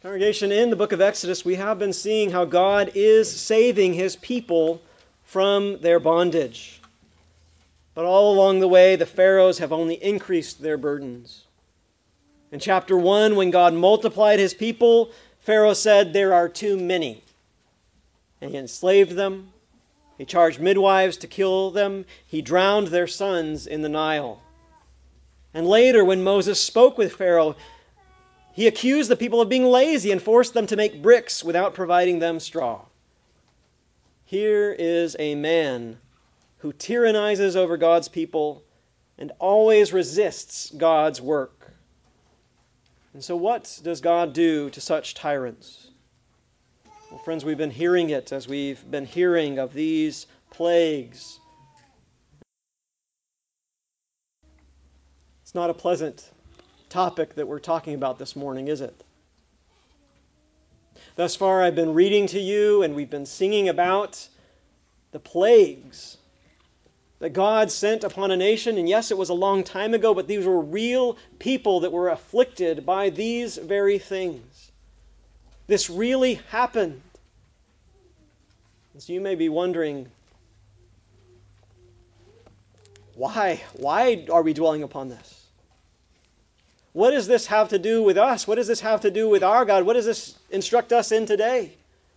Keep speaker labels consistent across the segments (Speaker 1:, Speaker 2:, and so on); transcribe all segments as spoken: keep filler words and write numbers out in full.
Speaker 1: Congregation, in the book of Exodus, we have been seeing how God is saving his people from their bondage. But all along the way, the Pharaohs have only increased their burdens. In chapter one, when God multiplied his people, Pharaoh said, "There are too many." And he enslaved them. He charged midwives to kill them. He drowned their sons in the Nile. And later, when Moses spoke with Pharaoh, he accused the people of being lazy and forced them to make bricks without providing them straw. Here is a man who tyrannizes over God's people and always resists God's work. And so what does God do to such tyrants? Well, friends, we've been hearing it as we've been hearing of these plagues. It's not a pleasant topic that we're talking about this morning, is it? Thus far, I've been reading to you and we've been singing about the plagues that God sent upon a nation. And yes, it was a long time ago, but these were real people that were afflicted by these very things. This really happened. And so you may be wondering, why? Why are we dwelling upon this? What does this have to do with us? What does this have to do with our God? What does this instruct us in today?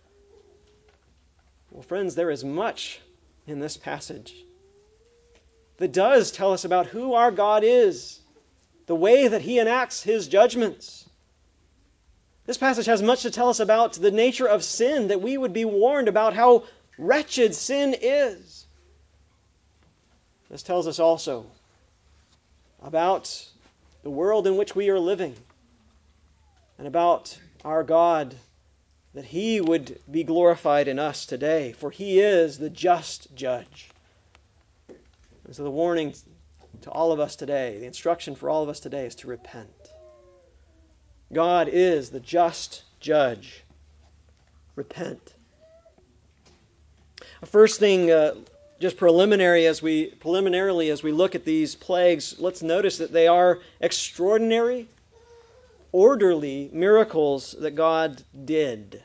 Speaker 1: Well, friends, there is much in this passage that does tell us about who our God is, the way that he enacts his judgments. This passage has much to tell us about the nature of sin, that we would be warned about how wretched sin is. This tells us also about the world in which we are living and about our God, that he would be glorified in us today, for he is the just judge. And so the warning to all of us today, the instruction for all of us today is to repent. God is the just judge. Repent. First thing, uh, just preliminary as we preliminarily as we look at these plagues, let's notice that they are extraordinary, orderly miracles that God did.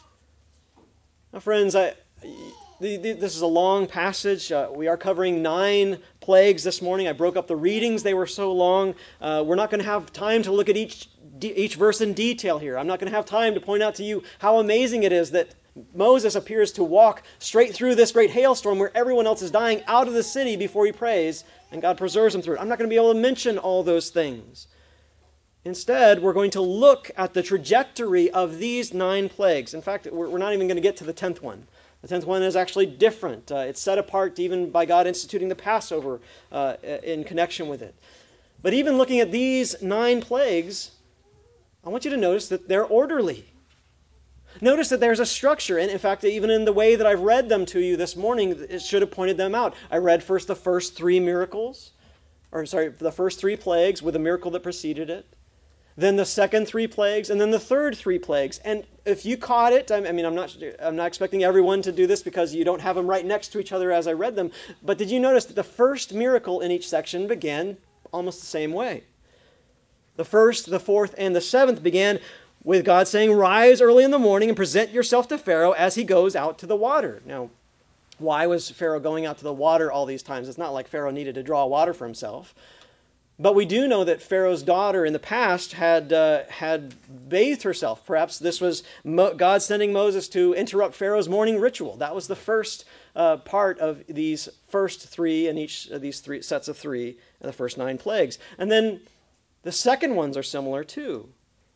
Speaker 1: Now, friends, I, the, the, this is a long passage. Uh, we are covering nine plagues this morning. I broke up the readings; they were so long. Uh, we're not going to have time to look at each each verse in detail here. I'm not going to have time to point out to you how amazing it is that Moses appears to walk straight through this great hailstorm where everyone else is dying out of the city before he prays, and God preserves him through it. I'm not going to be able to mention all those things. Instead, we're going to look at the trajectory of these nine plagues. In fact, we're not even going to get to the tenth one. The tenth one is actually different. Uh, it's set apart even by God instituting the Passover uh, in connection with it. But even looking at these nine plagues, I want you to notice that they're orderly. Notice that there's a structure, and in fact, even in the way that I've read them to you this morning, it should have pointed them out. I read first the first three miracles, or sorry, the first three plagues with a miracle that preceded it, then the second three plagues, and then the third three plagues. And if you caught it, I mean, I'm not, I'm not expecting everyone to do this because you don't have them right next to each other as I read them, but did you notice that the first miracle in each section began almost the same way? The first, the fourth, and the seventh began with God saying, "Rise early in the morning and present yourself to Pharaoh as he goes out to the water." Now, why was Pharaoh going out to the water all these times? It's not like Pharaoh needed to draw water for himself. But we do know that Pharaoh's daughter in the past had uh, had bathed herself. Perhaps this was Mo- God sending Moses to interrupt Pharaoh's morning ritual. That was the first uh, part of these first three, and each of these three sets of three, and the first nine plagues. And then the second ones are similar too.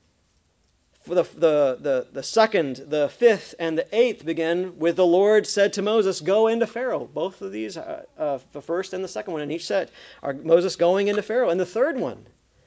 Speaker 1: For the, the, the, the second, the fifth, and the eighth begin with the Lord said to Moses, "Go into Pharaoh." Both of these, uh, uh, the first and the second one in each set, are Moses going into Pharaoh. And the third one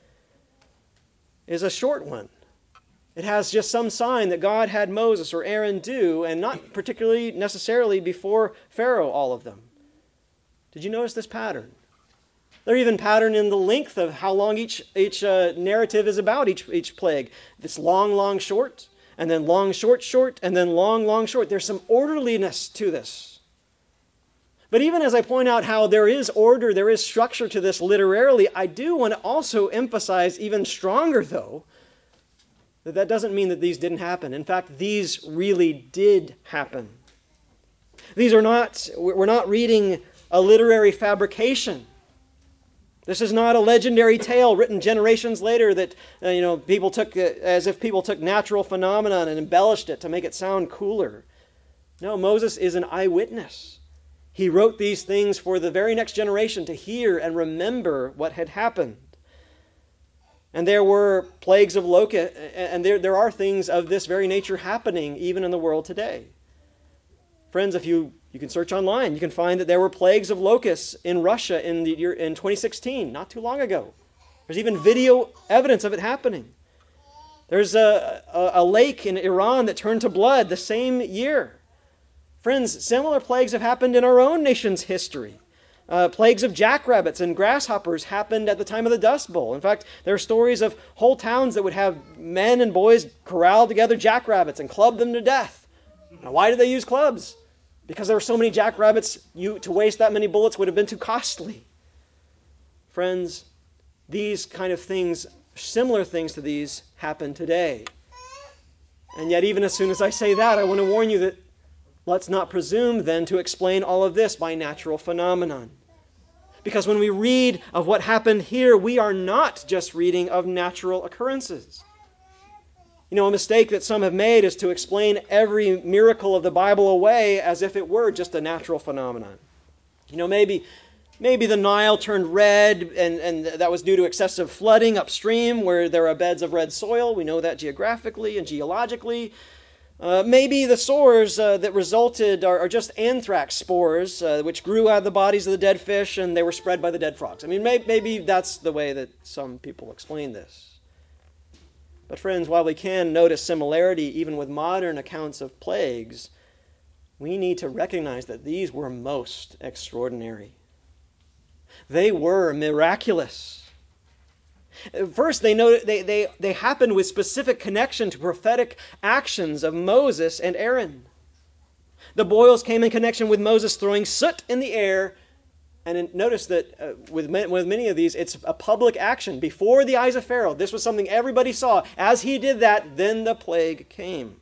Speaker 1: is a short one. It has just some sign that God had Moses or Aaron do, and not particularly necessarily before Pharaoh, all of them. Did you notice this pattern? They're even patterned in the length of how long each each uh, narrative is about, each each plague. This long, long, short, and then long, short, short, and then long, long, short. There's some orderliness to this. But even as I point out how there is order, there is structure to this literarily, I do want to also emphasize even stronger, though, That that doesn't mean that these didn't happen. In fact, these really did happen. These are not, we're not reading a literary fabrication. This is not a legendary tale written generations later that, uh, you know, people took, uh, as if people took natural phenomenon and embellished it to make it sound cooler. No, Moses is an eyewitness. He wrote these things for the very next generation to hear and remember what had happened. And there were plagues of locusts, and there, there are things of this very nature happening even in the world today. Friends, if you, you can search online, you can find that there were plagues of locusts in Russia in the year in twenty sixteen, not too long ago. There's even video evidence of it happening. There's a, a, a lake in Iran that turned to blood the same year. Friends, similar plagues have happened in our own nation's history. Uh, plagues of jackrabbits and grasshoppers happened at the time of the Dust Bowl. In fact, there are stories of whole towns that would have men and boys corral together jackrabbits and club them to death. Now, why did they use clubs? Because there were so many jackrabbits, you, to waste that many bullets would have been too costly. Friends, these kind of things, similar things to these, happen today. And yet, even as soon as I say that, I want to warn you that let's not presume then to explain all of this by natural phenomenon. Because when we read of what happened here, we are not just reading of natural occurrences. You know, a mistake that some have made is to explain every miracle of the Bible away as if it were just a natural phenomenon. You know, maybe maybe the Nile turned red and, and that was due to excessive flooding upstream where there are beds of red soil. We know that geographically and geologically. Uh, maybe the sores uh, that resulted are, are just anthrax spores, uh, which grew out of the bodies of the dead fish and they were spread by the dead frogs. I mean, may, maybe that's the way that some people explain this. But friends, while we can notice similarity even with modern accounts of plagues, we need to recognize that these were most extraordinary. They were miraculous. First, they, know, they, they, they happened with specific connection to prophetic actions of Moses and Aaron. The boils came in connection with Moses throwing soot in the air. And in, notice that uh, with, with many of these, it's a public action before the eyes of Pharaoh. This was something everybody saw. As he did that, then the plague came.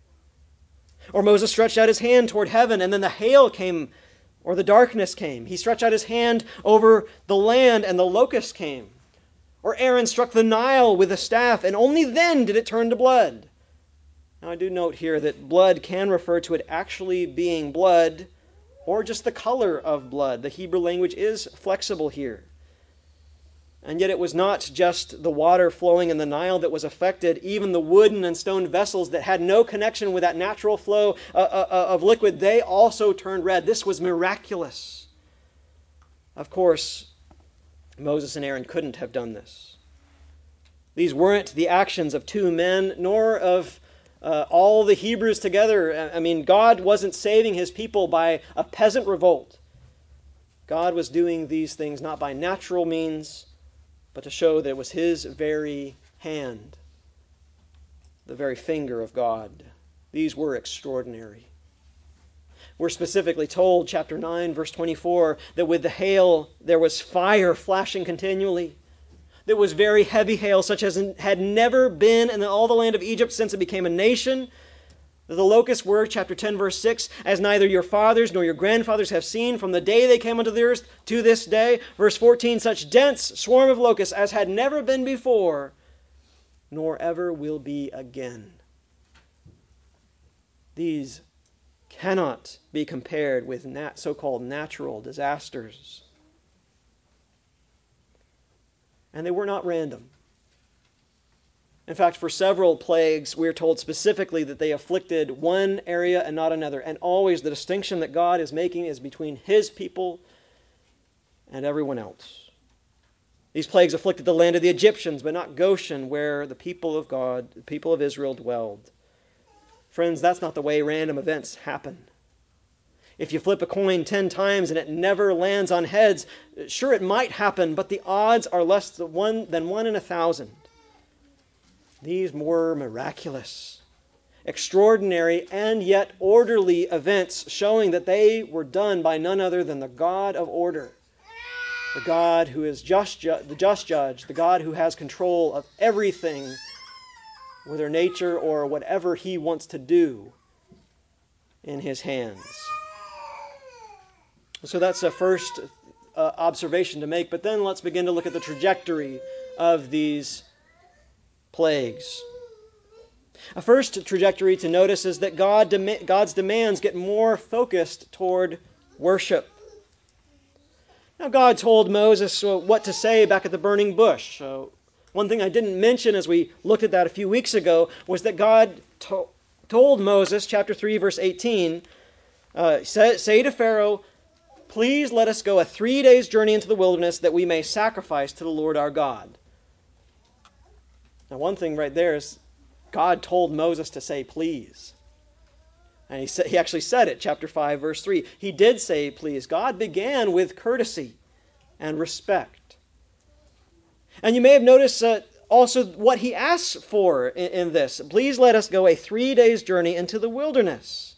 Speaker 1: Or Moses stretched out his hand toward heaven, and then the hail came, or the darkness came. He stretched out his hand over the land, and the locusts came. Or Aaron struck the Nile with a staff, and only then did it turn to blood. Now I do note here that blood can refer to it actually being blood, or just the color of blood. The Hebrew language is flexible here. And yet it was not just the water flowing in the Nile that was affected. Even the wooden and stone vessels that had no connection with that natural flow uh, uh, of liquid, they also turned red. This was miraculous. Of course, Moses and Aaron couldn't have done this. These weren't the actions of two men, nor of uh, all the Hebrews together. I mean, God wasn't saving his people by a peasant revolt. God was doing these things not by natural means, but to show that it was his very hand, the very finger of God. These were extraordinary. We're specifically told, chapter nine, verse twenty-four, that with the hail there was fire flashing continually. There was very heavy hail, such as had never been in all the land of Egypt since it became a nation. The locusts were, chapter ten, verse six, as neither your fathers nor your grandfathers have seen from the day they came unto the earth to this day. Verse fourteen, such dense swarm of locusts as had never been before, nor ever will be again. These cannot be compared with nat- so-called natural disasters. And they were not random. In fact, for several plagues, we are told specifically that they afflicted one area and not another. And always the distinction that God is making is between his people and everyone else. These plagues afflicted the land of the Egyptians, but not Goshen, where the people of God, the people of Israel dwelled. Friends, that's not the way random events happen. If you flip a coin ten times and it never lands on heads, sure, it might happen, but the odds are less than one, than one in a thousand. These were miraculous, extraordinary, and yet orderly events showing that they were done by none other than the God of order, the God who is just ju- the just judge, the God who has control of everything with their nature or whatever he wants to do in his hands. So that's a first uh, observation to make, but then let's begin to look at the trajectory of these plagues. A first trajectory to notice is that God dem- God's demands get more focused toward worship. Now, God told Moses uh, what to say back at the burning bush. So one thing I didn't mention as we looked at that a few weeks ago was that God to- told Moses, chapter three, verse eighteen, uh, say, say to Pharaoh, "Please let us go a three days' journey into the wilderness that we may sacrifice to the Lord our God." Now, one thing right there is God told Moses to say please. And he, sa- he actually said it, chapter five, verse three. He did say please. God began with courtesy and respect. And you may have noticed uh, also what he asks for in, in this. Please let us go a three days' journey into the wilderness.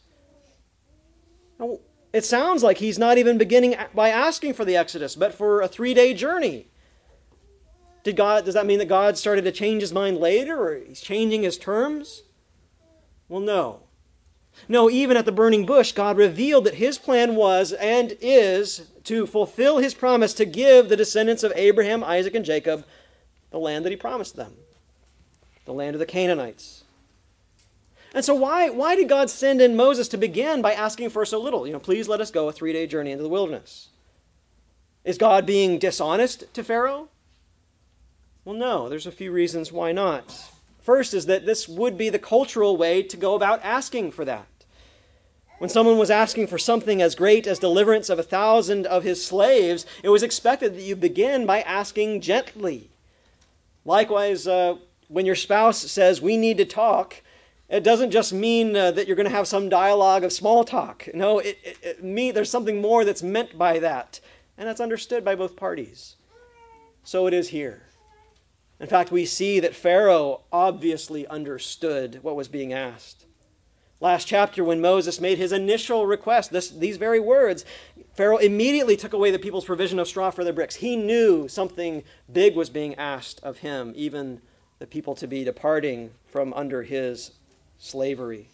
Speaker 1: Now, it sounds like he's not even beginning by asking for the Exodus, but for a three-day journey. Did God, does that mean that God started to change his mind later, or he's changing his terms? Well, no. No, even at the burning bush, God revealed that his plan was and is to fulfill his promise to give the descendants of Abraham, Isaac, and Jacob the land that he promised them, the land of the Canaanites. And so why, why did God send in Moses to begin by asking for so little? You know, please let us go a three-day journey into the wilderness. Is God being dishonest to Pharaoh? Well, no. There's a few reasons why not. First is that this would be the cultural way to go about asking for that. When someone was asking for something as great as deliverance of a thousand of his slaves, it was expected that you begin by asking gently. Likewise, uh, when your spouse says, "we need to talk," it doesn't just mean uh, that you're going to have some dialogue of small talk. No, it, it, it mean, there's something more that's meant by that, and that's understood by both parties. So it is here. In fact, we see that Pharaoh obviously understood what was being asked. Last chapter, when Moses made his initial request, this, these very words, Pharaoh immediately took away the people's provision of straw for their bricks. He knew something big was being asked of him, even the people to be departing from under his slavery.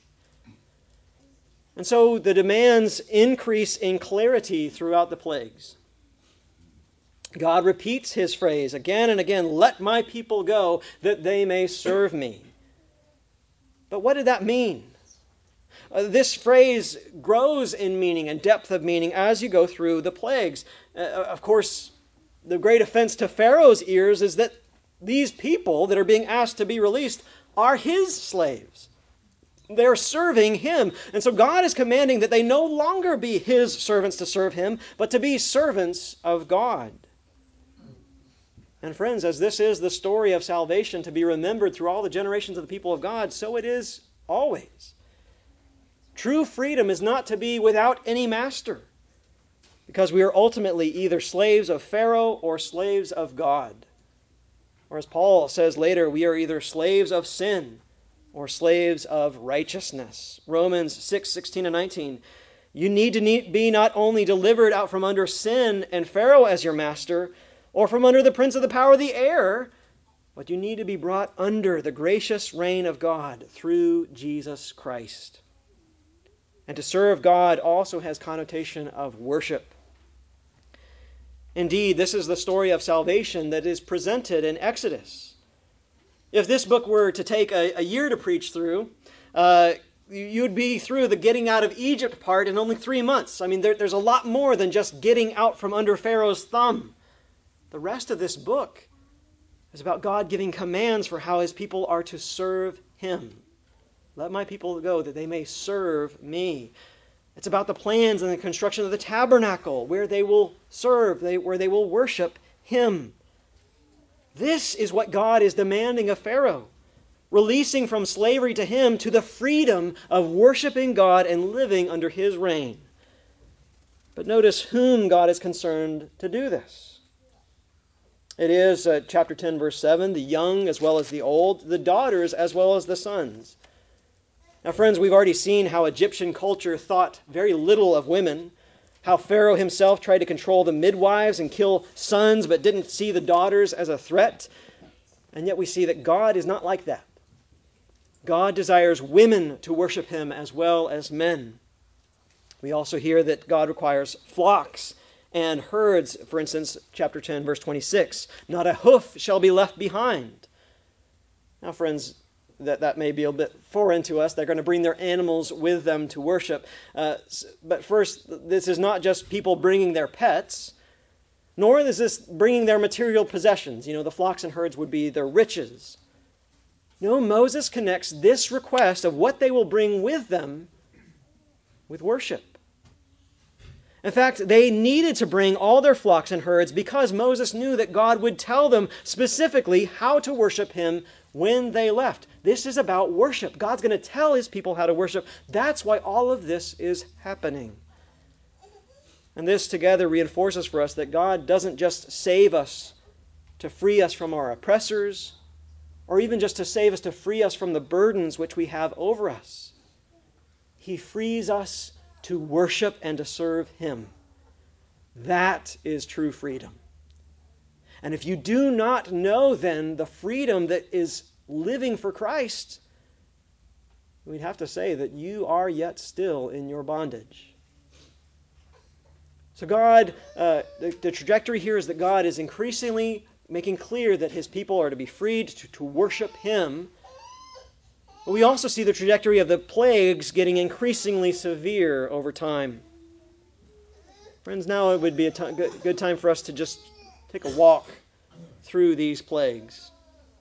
Speaker 1: And so the demands increase in clarity throughout the plagues. God repeats his phrase again and again, "Let my people go, that they may serve me." But what did that mean? Uh, this phrase grows in meaning and depth of meaning as you go through the plagues. Uh, of course, the great offense to Pharaoh's ears is that these people that are being asked to be released are his slaves. They're serving him. And so God is commanding that they no longer be his servants to serve him, but to be servants of God. And friends, as this is the story of salvation to be remembered through all the generations of the people of God, so it is always. True freedom is not to be without any master, because we are ultimately either slaves of Pharaoh or slaves of God. Or as Paul says later, we are either slaves of sin or slaves of righteousness. Romans six, sixteen and nineteen. You need to be not only delivered out from under sin and Pharaoh as your master, or from under the prince of the power of the air, but you need to be brought under the gracious reign of God through Jesus Christ. And to serve God also has connotation of worship. Indeed, this is the story of salvation that is presented in Exodus. If this book were to take a, a year to preach through, uh, you'd be through the getting out of Egypt part in only three months. I mean, there, there's a lot more than just getting out from under Pharaoh's thumb. The rest of this book is about God giving commands for how his people are to serve him. Let my people go that they may serve me. It's about the plans and the construction of the tabernacle where they will serve, they, where they will worship him. This is what God is demanding of Pharaoh, releasing from slavery to him to the freedom of worshiping God and living under his reign. But notice whom God is concerned to do this. It is, uh, chapter ten, verse seven, the young as well as the old, the daughters as well as the sons. Now, friends, we've already seen how Egyptian culture thought very little of women, how Pharaoh himself tried to control the midwives and kill sons but didn't see the daughters as a threat. And yet we see that God is not like that. God desires women to worship him as well as men. We also hear that God requires flocks and herds. For instance, chapter ten, verse twenty-six, not a hoof shall be left behind. Now, friends, that, that may be a bit foreign to us. They're going to bring their animals with them to worship. Uh, but first, this is not just people bringing their pets, nor is this bringing their material possessions. You know, the flocks and herds would be their riches. No, Moses connects this request of what they will bring with them with worship. In fact, they needed to bring all their flocks and herds because Moses knew that God would tell them specifically how to worship him when they left. This is about worship. God's going to tell his people how to worship. That's why all of this is happening. And this together reinforces for us that God doesn't just save us to free us from our oppressors, or even just to save us to free us from the burdens which we have over us. He frees us to worship and to serve him. That is true freedom. And if you do not know then the freedom that is living for Christ, we'd have to say that you are yet still in your bondage. So God, uh, the, the trajectory here is that God is increasingly making clear that his people are to be freed to, to worship him. But we also see the trajectory of the plagues getting increasingly severe over time. Friends, now it would be a t- good, good time for us to just take a walk through these plagues.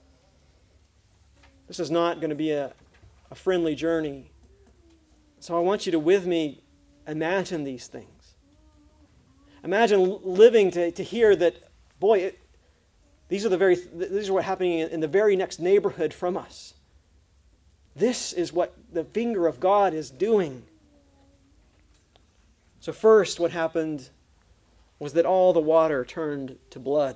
Speaker 1: This is not going to be a, a friendly journey. So I want you to, with me, imagine these things. Imagine living to, to hear that, boy, it, these are the very these are what happening in, in the very next neighborhood from us. This is what the finger of God is doing. So first, what happened was that all the water turned to blood.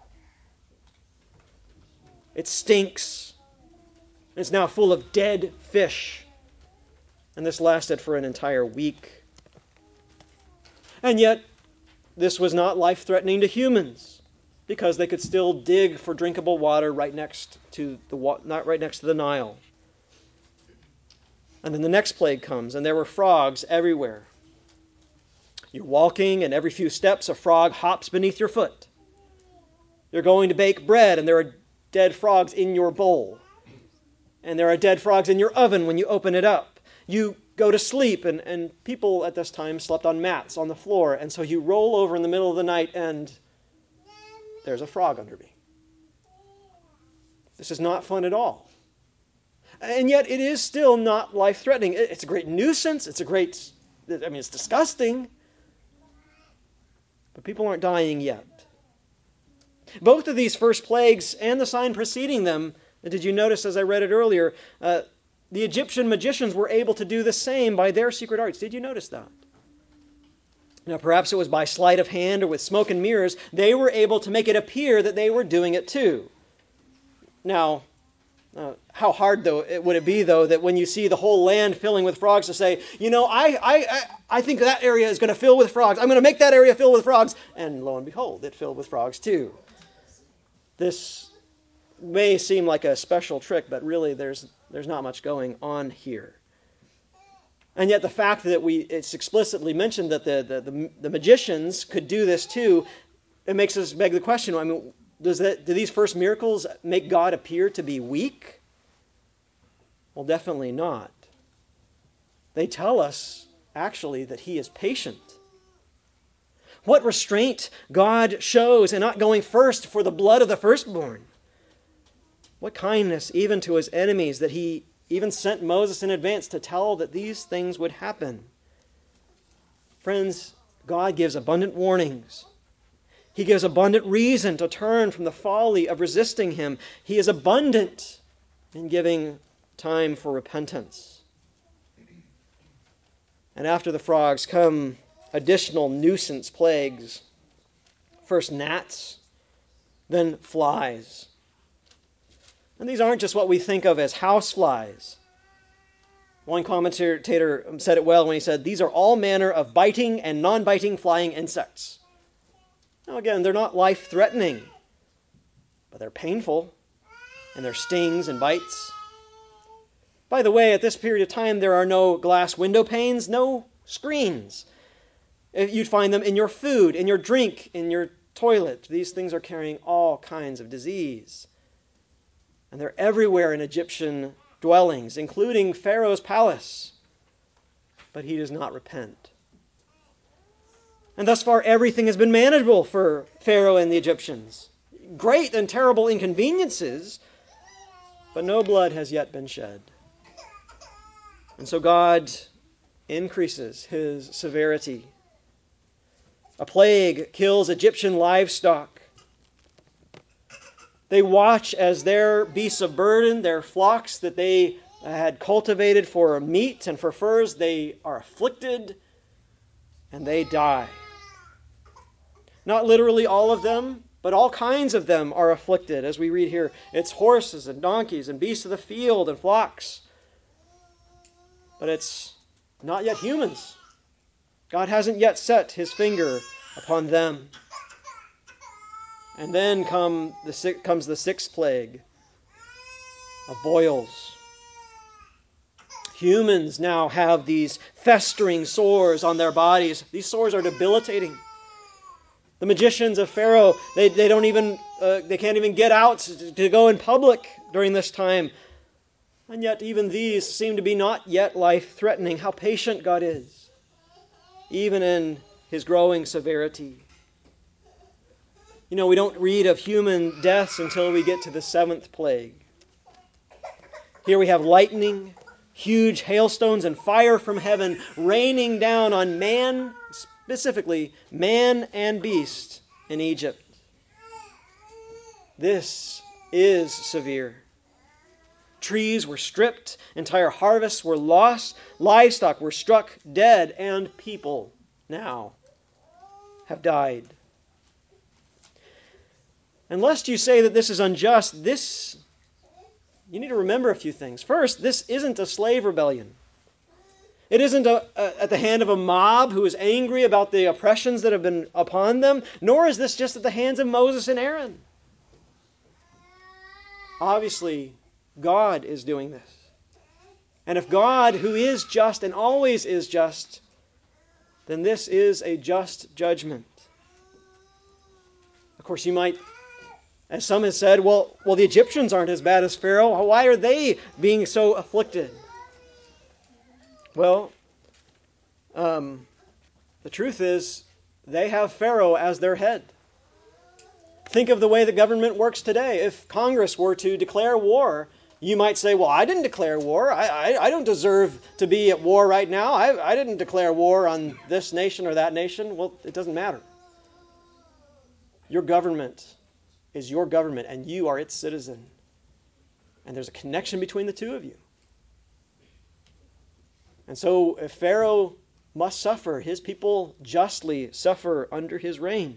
Speaker 1: It stinks. It's now full of dead fish. And this lasted for an entire week. And yet, this was not life-threatening to humans, because they could still dig for drinkable water right next to the not right next to the Nile. And then the next plague comes, and there were frogs everywhere. You're walking, and every few steps a frog hops beneath your foot. You're going to bake bread, and there are dead frogs in your bowl. And there are dead frogs in your oven when you open it up. You go to sleep, and, and people at this time slept on mats on the floor, and so you roll over in the middle of the night, and there's a frog under me. This is not fun at all. And yet it is still not life-threatening. It's a great nuisance. It's a great, I mean, it's disgusting. But people aren't dying yet. Both of these first plagues and the sign preceding them, did you notice as I read it earlier, uh, the Egyptian magicians were able to do the same by their secret arts. Did you notice that? Now, perhaps it was by sleight of hand or with smoke and mirrors, they were able to make it appear that they were doing it too. Now, Uh, how hard though it would it be though that when you see the whole land filling with frogs to say, you know, I I I, I think that area is going to fill with frogs. I'm going to make that area fill with frogs, and lo and behold, it filled with frogs too. This may seem like a special trick, but really there's there's not much going on here. And yet the fact that we it's explicitly mentioned that the the, the, the magicians could do this too, it makes us beg the question. I mean, Does that, do these first miracles make God appear to be weak? Well, definitely not. They tell us, actually, that he is patient. What restraint God shows in not going first for the blood of the firstborn. What kindness even to his enemies that he even sent Moses in advance to tell that these things would happen. Friends, God gives abundant warnings. He gives abundant reason to turn from the folly of resisting him. He is abundant in giving time for repentance. And after the frogs come additional nuisance plagues. First gnats, then flies. And these aren't just what we think of as house flies. One commentator said it well when he said, these are all manner of biting and non-biting flying insects. Now again, they're not life-threatening, but they're painful, and their stings and bites. By the way, at this period of time, there are no glass window panes, no screens. You'd find them in your food, in your drink, in your toilet. These things are carrying all kinds of disease. And they're everywhere in Egyptian dwellings, including Pharaoh's palace. But he does not repent. And thus far, everything has been manageable for Pharaoh and the Egyptians. Great and terrible inconveniences, but no blood has yet been shed. And so God increases his severity. A plague kills Egyptian livestock. They watch as their beasts of burden, their flocks that they had cultivated for meat and for furs, they are afflicted and they die. Not literally all of them, but all kinds of them are afflicted. As we read here, it's horses and donkeys and beasts of the field and flocks. But it's not yet humans. God hasn't yet set his finger upon them. And then come the, comes the sixth plague of boils. Humans now have these festering sores on their bodies. These sores are debilitating. The magicians of Pharaoh, they, they don't even, uh, they can't even get out to, to go in public during this time. And yet even these seem to be not yet life-threatening. How patient God is, even in his growing severity. You know, we don't read of human deaths until we get to the seventh plague. Here we have lightning, huge hailstones, and fire from heaven raining down on man, specifically man and beast in Egypt. This is severe. Trees were stripped, entire harvests were lost, livestock were struck dead, and people now have died. And lest you say that this is unjust, this, you need to remember a few things. First, this isn't a slave rebellion. It isn't a, a, at the hand of a mob who is angry about the oppressions that have been upon them, nor is this just at the hands of Moses and Aaron. Obviously, God is doing this. And if God, who is just and always is just, then this is a just judgment. Of course, you might, as some have said, well, well, the Egyptians aren't as bad as Pharaoh. Why are they being so afflicted? Well, um, the truth is, they have Pharaoh as their head. Think of the way the government works today. If Congress were to declare war, you might say, well, I didn't declare war. I, I, I don't deserve to be at war right now. I, I didn't declare war on this nation or that nation. Well, it doesn't matter. Your government is your government, and you are its citizen. And there's a connection between the two of you. And so if Pharaoh must suffer, his people justly suffer under his reign.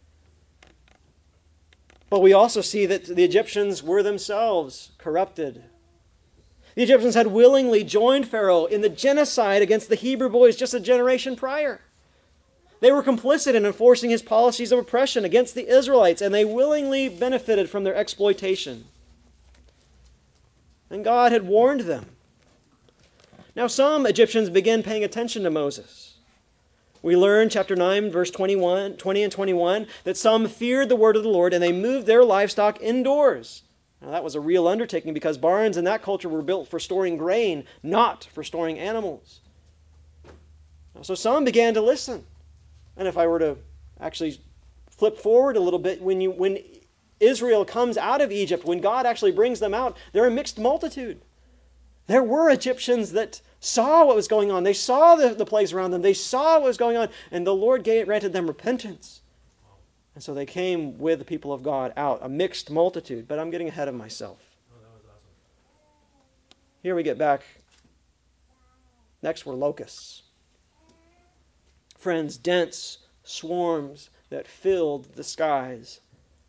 Speaker 1: But we also see that the Egyptians were themselves corrupted. The Egyptians had willingly joined Pharaoh in the genocide against the Hebrew boys just a generation prior. They were complicit in enforcing his policies of oppression against the Israelites, and they willingly benefited from their exploitation. And God had warned them. Now some Egyptians began paying attention to Moses. We learn, chapter nine, verse twenty-one, twenty and twenty-one, that some feared the word of the Lord, and they moved their livestock indoors. Now that was a real undertaking because barns in that culture were built for storing grain, not for storing animals. So some began to listen. And if I were to actually flip forward a little bit, when you when Israel comes out of Egypt, when God actually brings them out, they're a mixed multitude. There were Egyptians that saw what was going on. They saw the, the plagues around them. They saw what was going on. And the Lord granted them repentance. And so they came with the people of God out, a mixed multitude. But I'm getting ahead of myself. Here we get back. Next were locusts. Friends, dense swarms that filled the skies.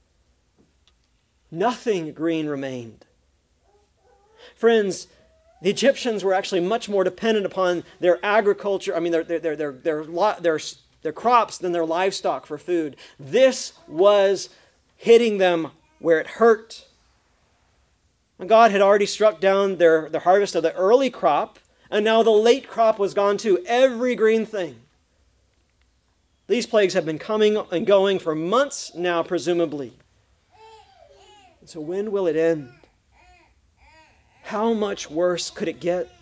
Speaker 1: Nothing green remained. Friends, the Egyptians were actually much more dependent upon their agriculture, I mean their, their, their, their, their, their, their crops than their livestock for food. This was hitting them where it hurt. God had already struck down their, the harvest of the early crop, and now the late crop was gone too. Every green thing. These plagues have been coming and going for months now, presumably. So when will it end? How much worse could it get?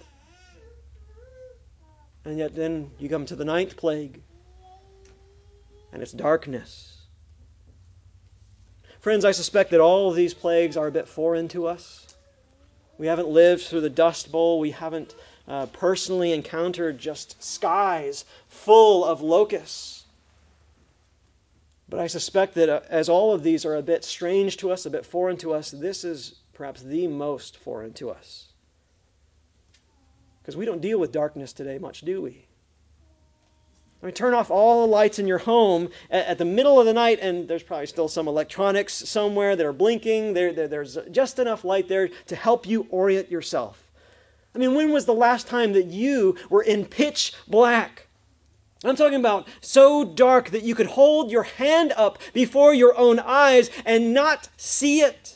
Speaker 1: And yet then you come to the ninth plague, and it's darkness. Friends, I suspect that all of these plagues are a bit foreign to us. We haven't lived through the Dust Bowl. We haven't uh, personally encountered just skies full of locusts. But I suspect that uh, as all of these are a bit strange to us, a bit foreign to us, this is perhaps the most foreign to us. Because we don't deal with darkness today much, do we? I mean, turn off all the lights in your home at, at the middle of the night, and there's probably still some electronics somewhere that are blinking. There, there, there's just enough light there to help you orient yourself. I mean, when was the last time that you were in pitch black? I'm talking about so dark that you could hold your hand up before your own eyes and not see it.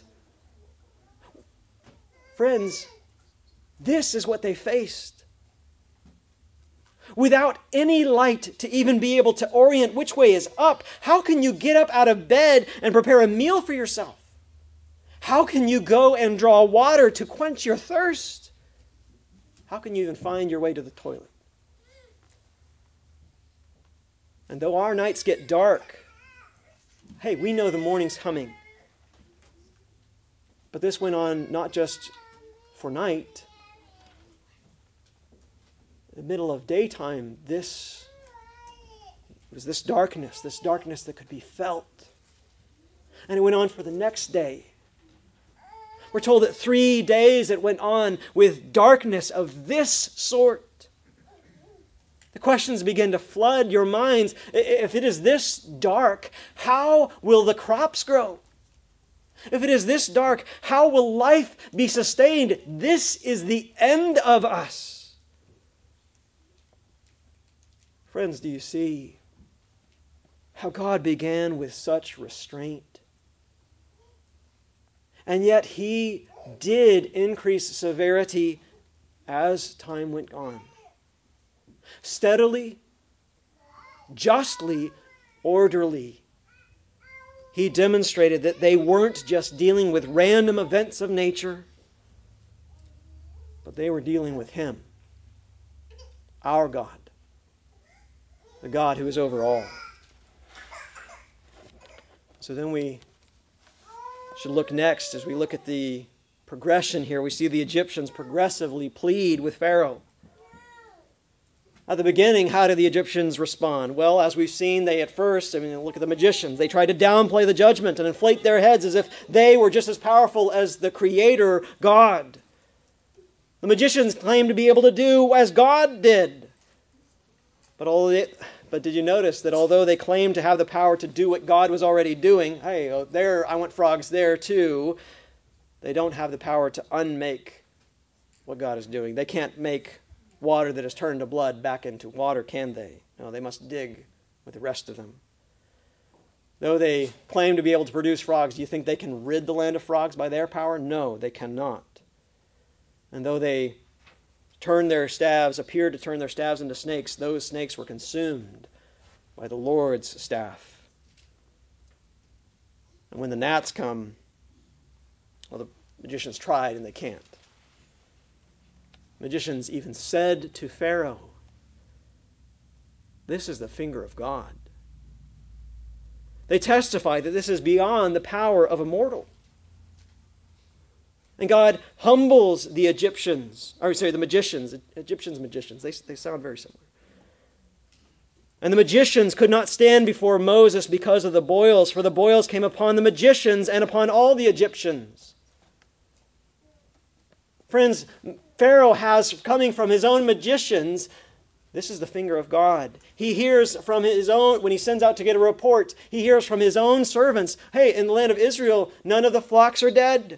Speaker 1: Friends, this is what they faced. Without any light to even be able to orient which way is up, how can you get up out of bed and prepare a meal for yourself? How can you go and draw water to quench your thirst? How can you even find your way to the toilet? And though our nights get dark, hey, we know the morning's coming. But this went on not just for night. In the middle of daytime, this was this darkness, this darkness that could be felt. And it went on for the next day. We're told that three days it went on with darkness of this sort. The questions begin to flood your minds. If it is this dark, how will the crops grow? If it is this dark, how will life be sustained? This is the end of us. Friends, do you see how God began with such restraint? And yet He did increase severity as time went on. Steadily, justly, orderly, He demonstrated that they weren't just dealing with random events of nature, but they were dealing with Him, our God, the God who is over all. So then we should look next, as we look at the progression here, we see the Egyptians progressively plead with Pharaoh. At the beginning, how did the Egyptians respond? Well, as we've seen, they at first, I mean, look at the magicians. They tried to downplay the judgment and inflate their heads as if they were just as powerful as the Creator, God. The magicians claimed to be able to do as God did. But, all it, but did you notice that although they claimed to have the power to do what God was already doing, hey, oh, there, I want frogs there too, they don't have the power to unmake what God is doing. They can't make water that has turned to blood back into water, can they? No, they must dig with the rest of them. Though they claim to be able to produce frogs, do you think they can rid the land of frogs by their power? No, they cannot. And though they turn their staves, appear to turn their staves into snakes, those snakes were consumed by the Lord's staff. And when the gnats come, well, the magicians tried and they can't. Magicians even said to Pharaoh, "This is the finger of God." They testify that this is beyond the power of a mortal. And God humbles the Egyptians, or sorry, the magicians, Egyptians, magicians, they, they sound very similar. And the magicians could not stand before Moses because of the boils, for the boils came upon the magicians and upon all the Egyptians. Friends, Pharaoh has, coming from his own magicians, this is the finger of God. He hears from his own, when he sends out to get a report, he hears from his own servants, hey, in the land of Israel, none of the flocks are dead.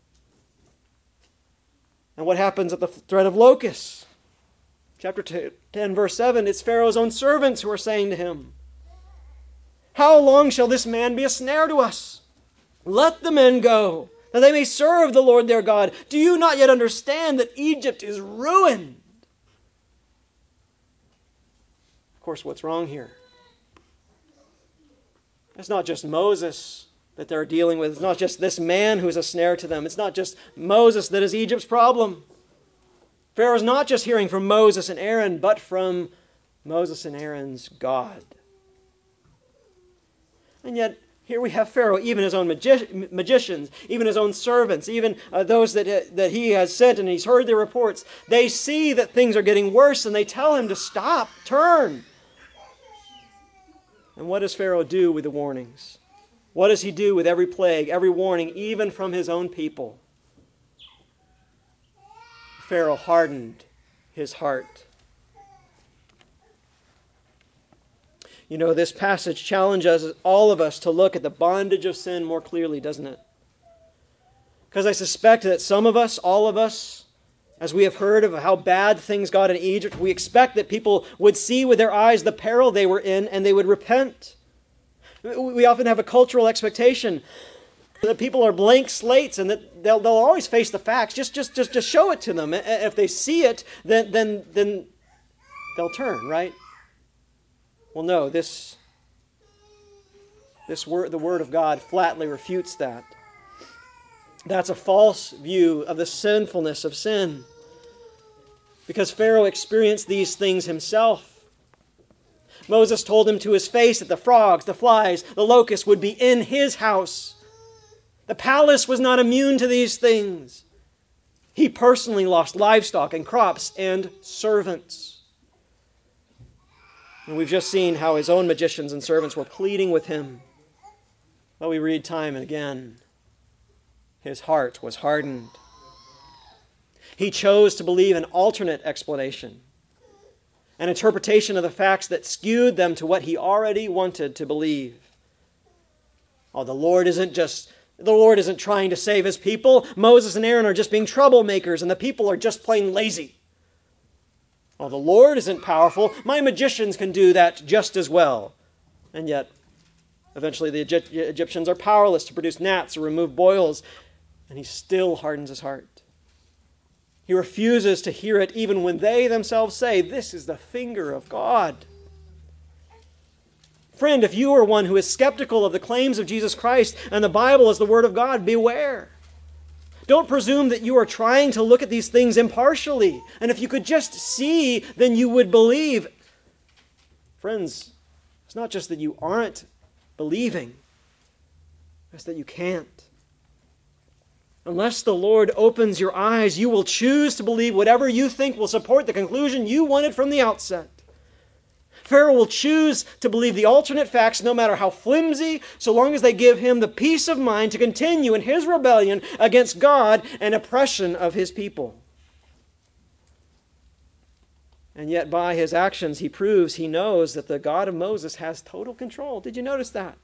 Speaker 1: And what happens at the threat of locusts? Chapter ten, verse seven, it's Pharaoh's own servants who are saying to him, "How long shall this man be a snare to us? Let the men go, that they may serve the Lord their God. Do you not yet understand that Egypt is ruined? Of course, what's wrong here? It's not just Moses that they're dealing with. It's not just this man who's a snare to them. It's not just Moses that is Egypt's problem. Pharaoh's not just hearing from Moses and Aaron, but from Moses and Aaron's God. And yet, here we have Pharaoh, even his own magi- magicians, even his own servants, even uh, those that, uh, that he has sent, and he's heard their reports. They see that things are getting worse, and they tell him to stop, turn. And what does Pharaoh do with the warnings? What does he do with every plague, every warning, even from his own people? Pharaoh hardened his heart. You know, this passage challenges all of us to look at the bondage of sin more clearly, doesn't it? Because I suspect that some of us, all of us, as we have heard of how bad things got in Egypt, we expect that people would see with their eyes the peril they were in and they would repent. We often have a cultural expectation that people are blank slates and that they'll, they'll always face the facts. Just, just, just, just show it to them. If they see it, then, then, then they'll turn, right? Well, no, this, this word, the Word of God flatly refutes that. That's a false view of the sinfulness of sin. Because Pharaoh experienced these things himself. Moses told him to his face that the frogs, the flies, the locusts would be in his house. The palace was not immune to these things. He personally lost livestock and crops and servants. And we've just seen how his own magicians and servants were pleading with him. But we read time and again, his heart was hardened. He chose to believe an alternate explanation, an interpretation of the facts that skewed them to what he already wanted to believe. Oh, the Lord isn't just, the Lord isn't trying to save his people. Moses and Aaron are just being troublemakers, and the people are just plain lazy. Oh, the Lord isn't powerful. My magicians can do that just as well. And yet, eventually the Egypt- Egyptians are powerless to produce gnats or remove boils, and he still hardens his heart. He refuses to hear it even when they themselves say, "This is the finger of God." Friend, if you are one who is skeptical of the claims of Jesus Christ and the Bible as the Word of God, beware. Don't presume that you are trying to look at these things impartially. And if you could just see, then you would believe. Friends, it's not just that you aren't believing, it's that you can't. Unless the Lord opens your eyes, you will choose to believe whatever you think will support the conclusion you wanted from the outset. Pharaoh will choose to believe the alternate facts no matter how flimsy, so long as they give him the peace of mind to continue in his rebellion against God and oppression of his people. And yet by his actions he proves he knows that the God of Moses has total control. Did you notice that?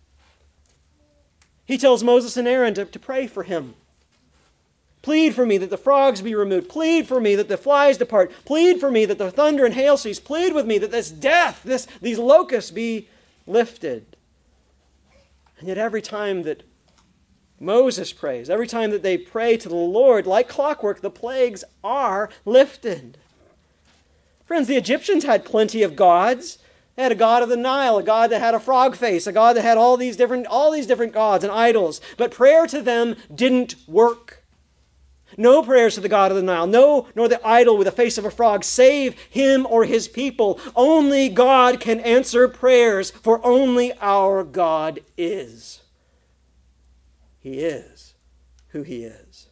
Speaker 1: He tells Moses and Aaron to, to pray for him. Plead for me that the frogs be removed. Plead for me that the flies depart. Plead for me that the thunder and hail cease. Plead with me that this death, this, these locusts be lifted. And yet every time that Moses prays, every time that they pray to the Lord, like clockwork, the plagues are lifted. Friends, the Egyptians had plenty of gods. They had a god of the Nile, a god that had a frog face, a god that had all these different, all these different gods and idols. But prayer to them didn't work. No prayers to the god of the Nile, no, nor the idol with the face of a frog save him or his people. Only God can answer prayers, for only our God is. He is who he is.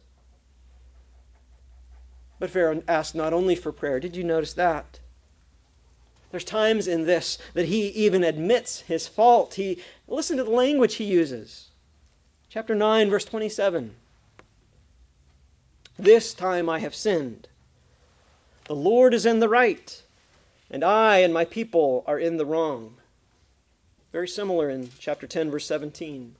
Speaker 1: But Pharaoh asked not only for prayer. Did you notice that? There's times in this that he even admits his fault. He, listen to the language he uses. Chapter nine, verse twenty-seven. This time I have sinned. The Lord is in the right, and I and my people are in the wrong. Very similar in chapter ten, verse seventeen.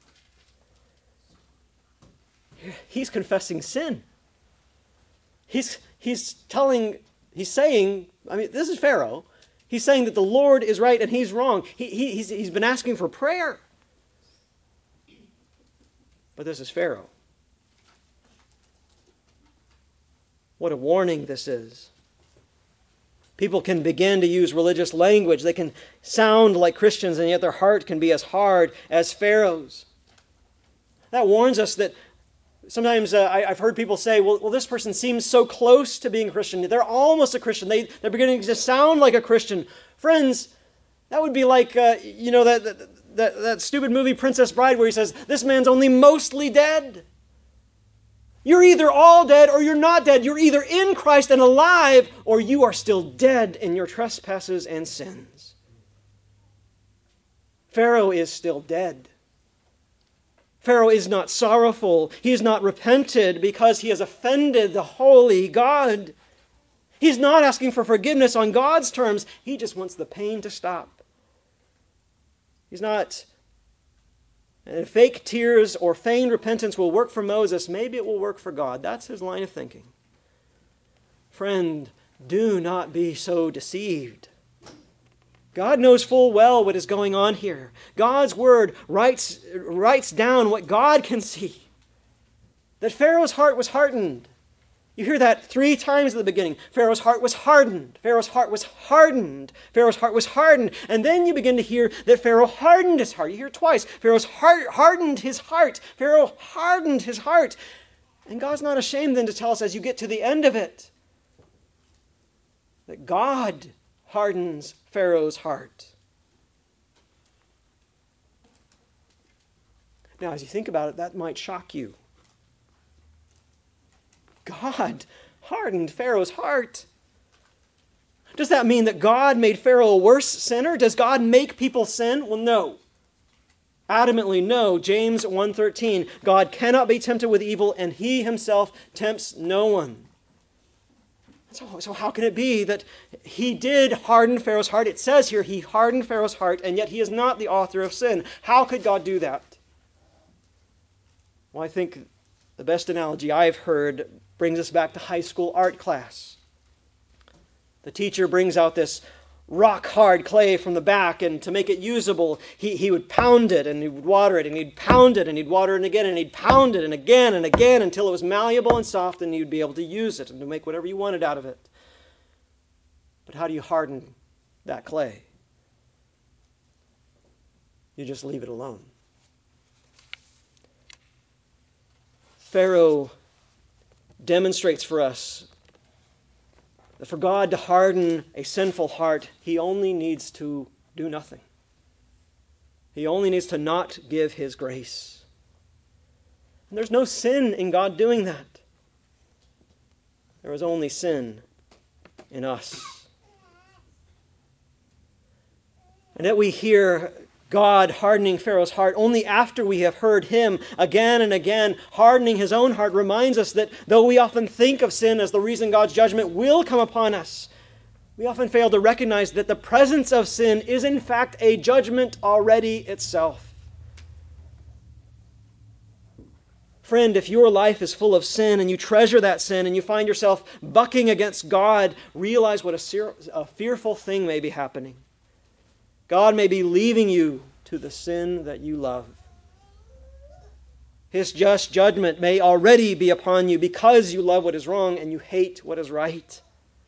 Speaker 1: He's confessing sin. He's, he's telling, he's saying, I mean, this is Pharaoh. He's saying that the Lord is right and he's wrong. He, he, he's, he's been asking for prayer. But this is Pharaoh. What a warning this is. People can begin to use religious language. They can sound like Christians, and yet their heart can be as hard as Pharaoh's. That warns us that sometimes uh, I, I've heard people say, well, well, this person seems so close to being a Christian. They're almost a Christian. They, they're beginning to sound like a Christian. Friends, that would be like, uh, you know, that, that, that, that stupid movie Princess Bride where he says, this man's only mostly dead. You're either all dead or you're not dead. You're either in Christ and alive, or you are still dead in your trespasses and sins. Pharaoh is still dead. Pharaoh is not sorrowful. He is not repented because he has offended the holy God. He's not asking for forgiveness on God's terms. He just wants the pain to stop. He's not... And if fake tears or feigned repentance will work for Moses, maybe it will work for God. That's his line of thinking. Friend, do not be so deceived. God knows full well what is going on here. God's word writes, writes down what God can see. That Pharaoh's heart was hardened. You hear that three times at the beginning. Pharaoh's heart was hardened. Pharaoh's heart was hardened. Pharaoh's heart was hardened. And then you begin to hear that Pharaoh hardened his heart. You hear it twice. Pharaoh's heart hardened his heart. Pharaoh hardened his heart. And God's not ashamed then to tell us as you get to the end of it that God hardens Pharaoh's heart. Now, as you think about it, that might shock you. God hardened Pharaoh's heart. Does that mean that God made Pharaoh a worse sinner? Does God make people sin? Well, no. Adamantly, no. James one thirteen, God cannot be tempted with evil, and he himself tempts no one. So, so how can it be that he did harden Pharaoh's heart? It says here he hardened Pharaoh's heart, and yet he is not the author of sin. How could God do that? Well, I think the best analogy I've heard brings us back to high school art class. The teacher brings out this rock-hard clay from the back, and to make it usable, he, he would pound it, and he would water it, and he'd pound it, and he'd water it again, and he'd pound it, and again, and again, until it was malleable and soft, and you'd be able to use it and to make whatever you wanted out of it. But how do you harden that clay? You just leave it alone. Pharaoh demonstrates for us that for God to harden a sinful heart, he only needs to do nothing. He only needs to not give his grace. And there's no sin in God doing that. There is only sin in us. And that we hear God hardening Pharaoh's heart only after we have heard him again and again hardening his own heart reminds us that though we often think of sin as the reason God's judgment will come upon us, we often fail to recognize that the presence of sin is in fact a judgment already itself. Friend, if your life is full of sin and you treasure that sin and you find yourself bucking against God, realize what a, ser- a fearful thing may be happening. God may be leaving you to the sin that you love. His just judgment may already be upon you because you love what is wrong and you hate what is right.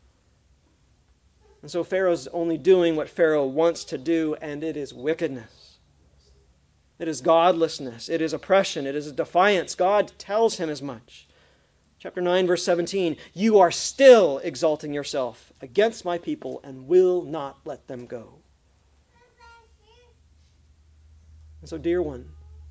Speaker 1: And so Pharaoh's only doing what Pharaoh wants to do, and it is wickedness. It is godlessness. It is oppression. It is a defiance. God tells him as much. Chapter nine, verse seventeen, you are still exalting yourself against my people and will not let them go. And so, dear one,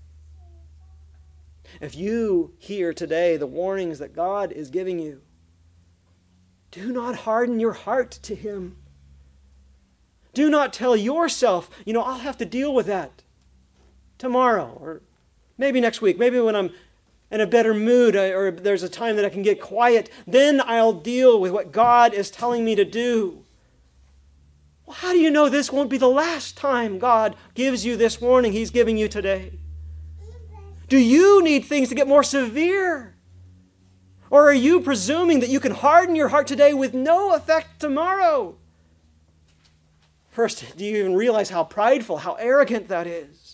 Speaker 1: if you hear today the warnings that God is giving you, do not harden your heart to him. Do not tell yourself, you know, I'll have to deal with that tomorrow or maybe next week, maybe when I'm in a better mood or there's a time that I can get quiet, then I'll deal with what God is telling me to do. Well, how do you know this won't be the last time God gives you this warning he's giving you today? Do you need things to get more severe? Or are you presuming that you can harden your heart today with no effect tomorrow? First, do you even realize how prideful, how arrogant that is?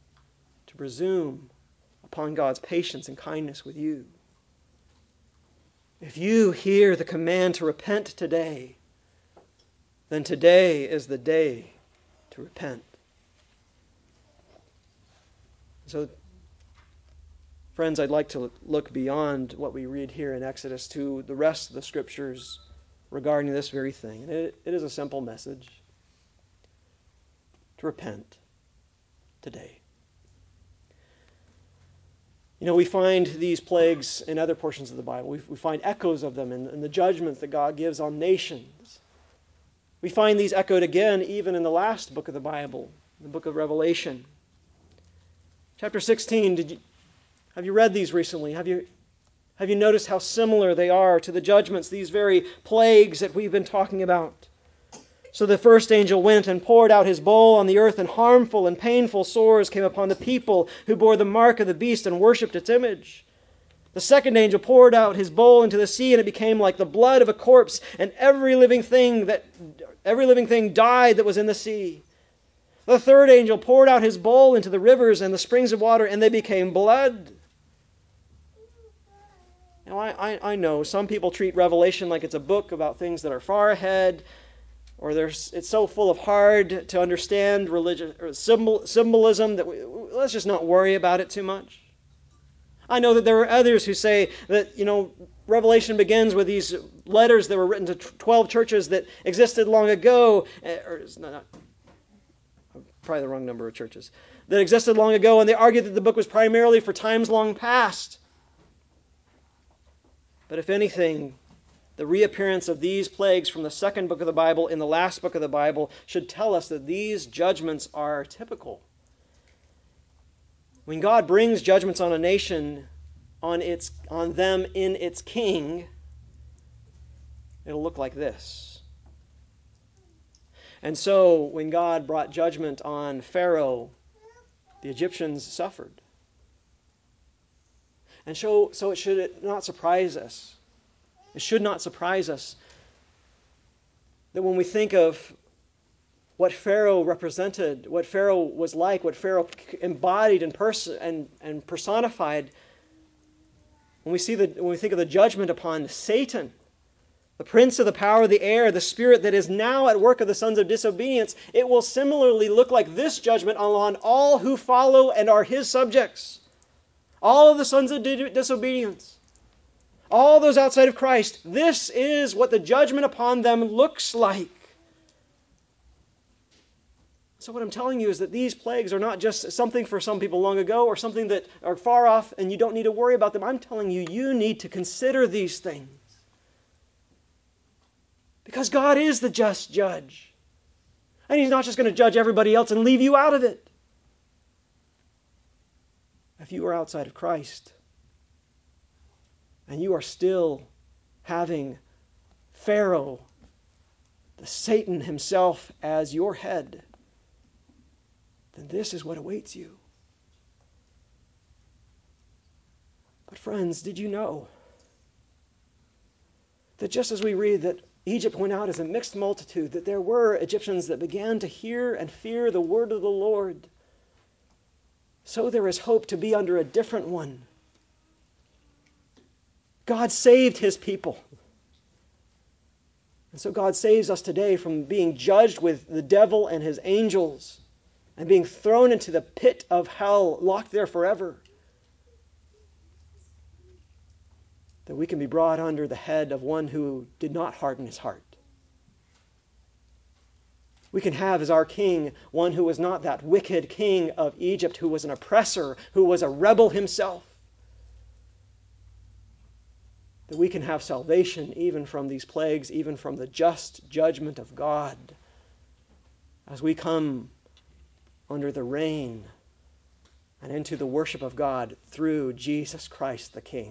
Speaker 1: To presume upon God's patience and kindness with you. If you hear the command to repent today, then today is the day to repent. So, friends, I'd like to look beyond what we read here in Exodus to the rest of the Scriptures regarding this very thing. And it, it is a simple message: to repent today. You know, we find these plagues in other portions of the Bible. We, we find echoes of them in, in the judgments that God gives on nations. We find these echoed again even in the last book of the Bible, the book of Revelation. Chapter sixteen, did you, have you read these recently? Have you, have you noticed how similar they are to the judgments, these very plagues that we've been talking about? So the first angel went and poured out his bowl on the earth, and harmful and painful sores came upon the people who bore the mark of the beast and worshipped its image. The second angel poured out his bowl into the sea, and it became like the blood of a corpse, and every living thing that every living thing died that was in the sea. The third angel poured out his bowl into the rivers and the springs of water, and they became blood. Now, I, I, I know some people treat Revelation like it's a book about things that are far ahead, or there's, it's so full of hard to understand religion or symbol, symbolism that we, let's just not worry about it too much. I know that there are others who say that, you know, Revelation begins with these letters that were written to twelve churches that existed long ago, or it's not, probably the wrong number of churches, that existed long ago, and they argued that the book was primarily for times long past. But if anything, the reappearance of these plagues from the second book of the Bible in the last book of the Bible should tell us that these judgments are typical. When God brings judgments on a nation, on its on them in its king, it'll look like this. And so, when God brought judgment on Pharaoh, the Egyptians suffered. And so, so it should not surprise us. It should not surprise us that when we think of what Pharaoh represented, what Pharaoh was like, what Pharaoh embodied and, pers- and, and personified, when we see the, when we think of the judgment upon Satan, the prince of the power of the air, the spirit that is now at work of the sons of disobedience, it will similarly look like this judgment on all who follow and are his subjects. All of the sons of disobedience. All those outside of Christ. This is what the judgment upon them looks like. So what I'm telling you is that these plagues are not just something for some people long ago or something that are far off and you don't need to worry about them. I'm telling you, you need to consider these things. Because God is the just judge. And He's not just going to judge everybody else and leave you out of it. If you are outside of Christ and you are still having Pharaoh, the Satan himself, as your head, then this is what awaits you. But friends, did you know that just as we read that Egypt went out as a mixed multitude, that there were Egyptians that began to hear and fear the word of the Lord, so there is hope to be under a different one. God saved His people. And so God saves us today from being judged with the devil and his angels and being thrown into the pit of hell, locked there forever. That we can be brought under the head of one who did not harden his heart. We can have as our king one who was not that wicked king of Egypt, who was an oppressor, who was a rebel himself. That we can have salvation even from these plagues, even from the just judgment of God, as we come under the reign and into the worship of God through Jesus Christ the King.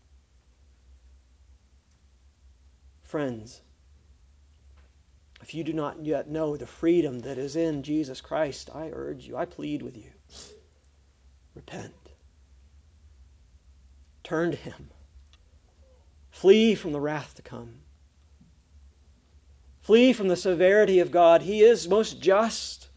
Speaker 1: Friends, if you do not yet know the freedom that is in Jesus Christ, I urge you, I plead with you, repent. Turn to Him. Flee from the wrath to come. Flee from the severity of God. He is most just.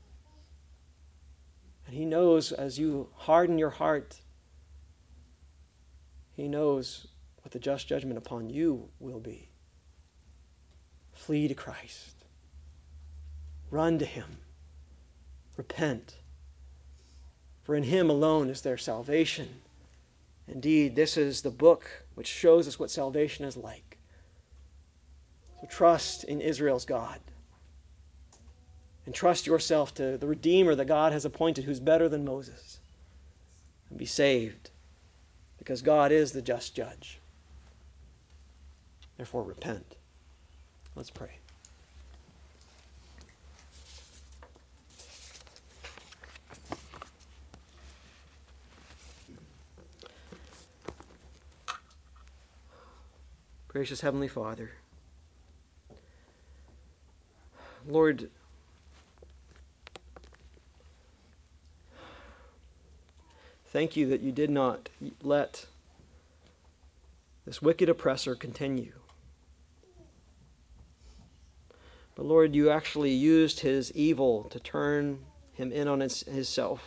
Speaker 1: And He knows as you harden your heart, He knows what the just judgment upon you will be. Flee to Christ. Run to him. Repent. For in him alone is there salvation. Indeed, this is the book which shows us what salvation is like. So trust in Israel's God. And trust yourself to the Redeemer that God has appointed, who's better than Moses. And be saved, because God is the just judge. Therefore, repent. Let's pray. Gracious Heavenly Father, Lord, thank you that you did not let this wicked oppressor continue. But Lord, you actually used his evil to turn him in on his, himself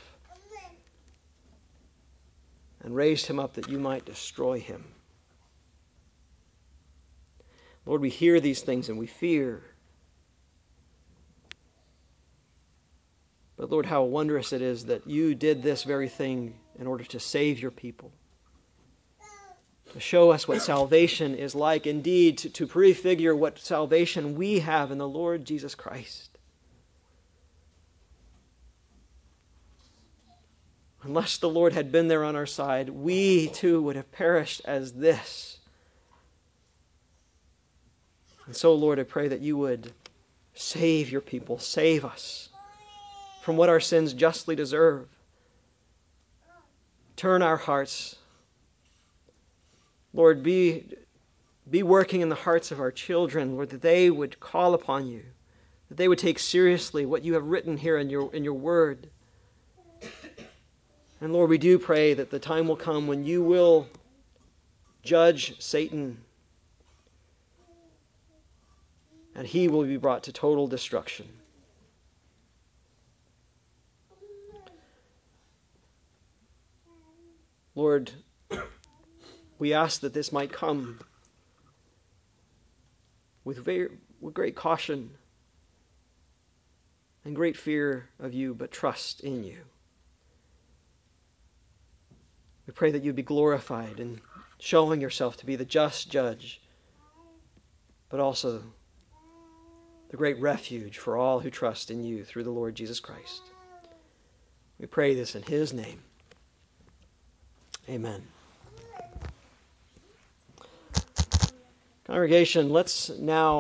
Speaker 1: and raised him up that you might destroy him. Lord, we hear these things and we fear. But Lord, how wondrous it is that you did this very thing in order to save your people. To show us what salvation is like, indeed, to, to prefigure what salvation we have in the Lord Jesus Christ. Unless the Lord had been there on our side, we too would have perished as this. And so, Lord, I pray that you would save your people, save us from what our sins justly deserve. Turn our hearts. Lord, be, be working in the hearts of our children, Lord, that they would call upon you, that they would take seriously what you have written here in your, in your word. And Lord, we do pray that the time will come when you will judge Satan and he will be brought to total destruction. Lord, we ask that this might come with, very, with great caution and great fear of you, but trust in you. We pray that you'd be glorified in showing yourself to be the just judge, but also the great refuge for all who trust in you through the Lord Jesus Christ. We pray this in his name. Amen. Congregation, let's now